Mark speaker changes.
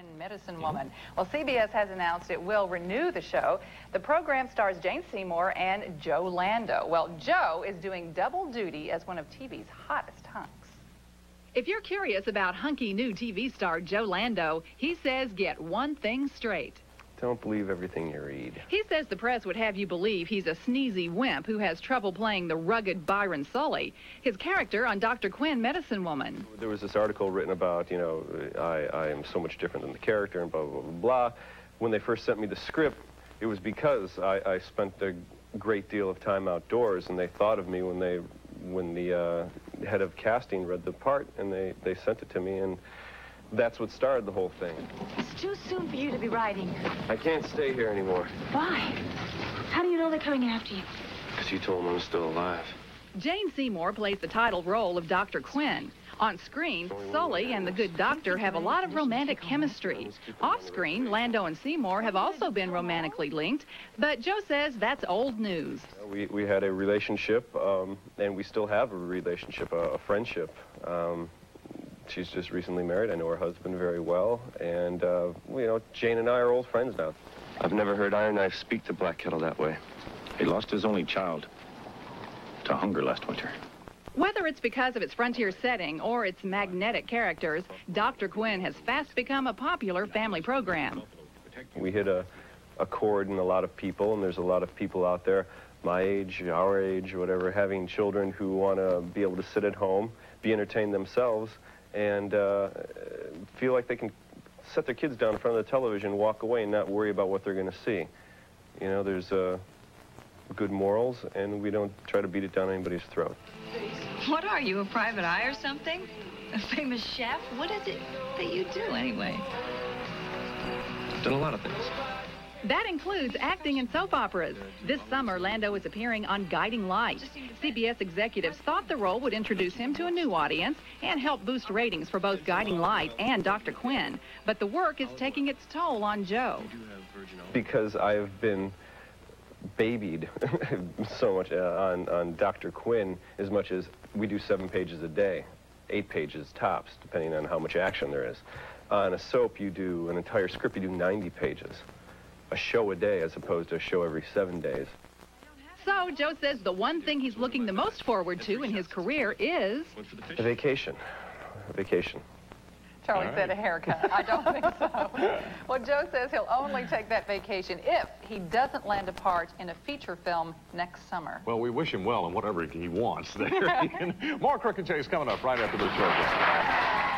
Speaker 1: Medicine Woman. Well, CBS has announced it will renew the show. The program stars Jane Seymour and Joe Lando. Well, Joe is doing double duty as one of TV's hottest hunks. If you're curious about hunky new TV star Joe Lando, he says get one thing straight.
Speaker 2: Don't believe everything you read.
Speaker 1: He says the press would have you believe he's a sneezy wimp who has trouble playing the rugged Byron Sully, his character on Dr. Quinn, Medicine Woman.
Speaker 2: There was this article written about, you know, I am so much different than the character and blah, blah, blah, blah. When they first sent me the script, it was because I spent a great deal of time outdoors, and they thought of me when the head of casting read the part, and they sent it to me, and that's what started the whole thing.
Speaker 3: It's too soon for you to be writing.
Speaker 2: I can't stay here anymore.
Speaker 3: Why? How do you know they're coming after you?
Speaker 2: Because you told them I was still alive.
Speaker 1: Jane Seymour plays the title role of Dr. Quinn. On screen, Sully and the good doctor have a lot of romantic chemistry. Off-screen, Lando and Seymour have also been romantically linked, but Joe says that's old news.
Speaker 2: We had a relationship, and we still have a relationship, a friendship. She's just recently married. I know her husband very well, and, you know, Jane and I are old friends now.
Speaker 4: I've never heard Iron Knife speak to Black Kettle that way. He lost his only child to hunger last winter.
Speaker 1: Whether it's because of its frontier setting or its magnetic characters, Dr. Quinn has fast become a popular family program.
Speaker 2: We hit a chord in a lot of people, and there's a lot of people out there, my age, our age, whatever, having children who want to be able to sit at home, be entertained themselves, and feel like they can set their kids down in front of the television, walk away, and not worry about what they're going to see. You know, there's good morals, and we don't try to beat it down anybody's throat.
Speaker 5: What are you, a private eye or something? A famous chef? What is it that you do, anyway?
Speaker 4: I've done a lot of things.
Speaker 1: That includes acting in soap operas. This summer, Lando is appearing on Guiding Light. CBS executives thought the role would introduce him to a new audience and help boost ratings for both Guiding Light and Dr. Quinn. But the work is taking its toll on Joe.
Speaker 2: Because I've been babied so much on Dr. Quinn, as much as we do 7 pages a day, 8 pages tops, depending on how much action there is. On a soap, you do an entire script, you do 90 pages. A show a day as opposed to a show every 7 days.
Speaker 1: So Joe says the one thing he's looking the most forward to in his career is
Speaker 2: a vacation. A vacation.
Speaker 1: Charlie said a haircut. I don't think so. Well, Joe says he'll only take that vacation if he doesn't land a part in a feature film next summer.
Speaker 6: Well, we wish him well in whatever he wants there. More Crook and Chase coming up right after this short break.